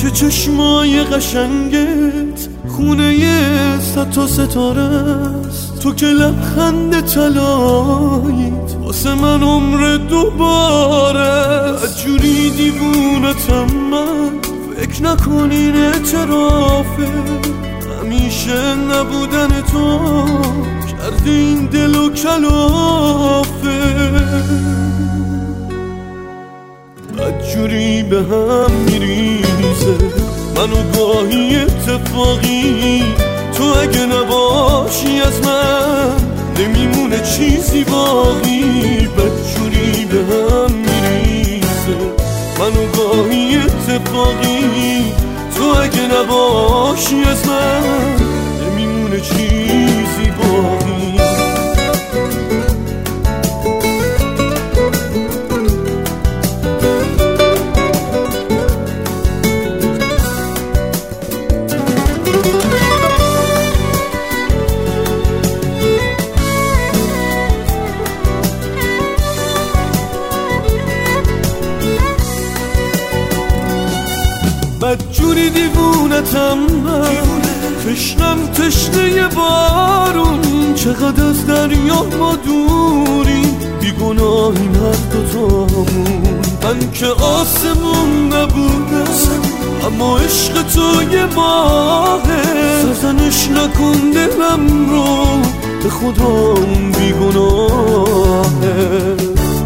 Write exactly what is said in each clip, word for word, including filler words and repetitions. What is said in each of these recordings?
که چشمای قشنگت خونه صد تا ستاره است، تو که لبخند طلاییت واسه من عمر دوباره است. جوری دیوونتم من فکر نکنین اعترافه، همیشه نبودن تو کرده این دل و کلافه. بدجوری به هم میریزه منو گاهی اتفاقی، تو اگه نباشی از من نمیمونه چیزی باقی. بدجوری به هم میریزه منو گاهی اتفاقی، تو اگه نباشی از من نمیمونه چیزی باقی. بدجوری دیوونتم من، تشنم تشنه بارون، چقدر از دریا ما دوریم، بیگناهیم هر دوتامون. من که آسمون نبودم اما عشق تو یه ماهه، سرزنش نکن دلم رو به خدا اون بیگناهه.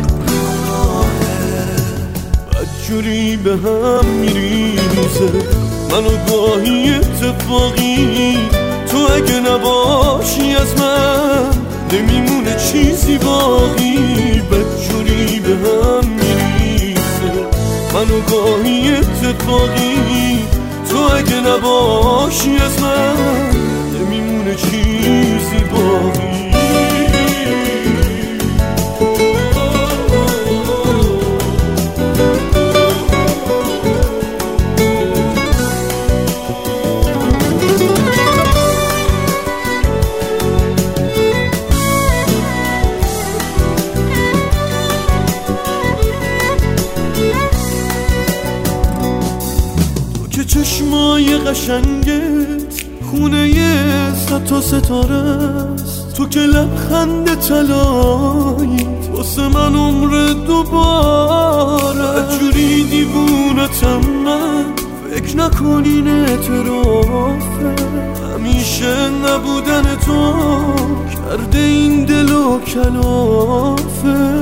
بدجوری به هم میریزه منو گاهی اتفاقی، تو اگه نباشی از من نمیمونه چیزی باقی. بدجوری به هم میریزه منو گاهی اتفاقی، تو اگه نباشی از من نمیمونه چیزی باقی. چشمای قشنگت خونه صد تا ستاره است، تو که لبخند طلاییت واسه من عمر دوباره. جوری دیوونتم من فکر نکنین اعترافه، همیشه نبودن تو کرده این دل و کلافه.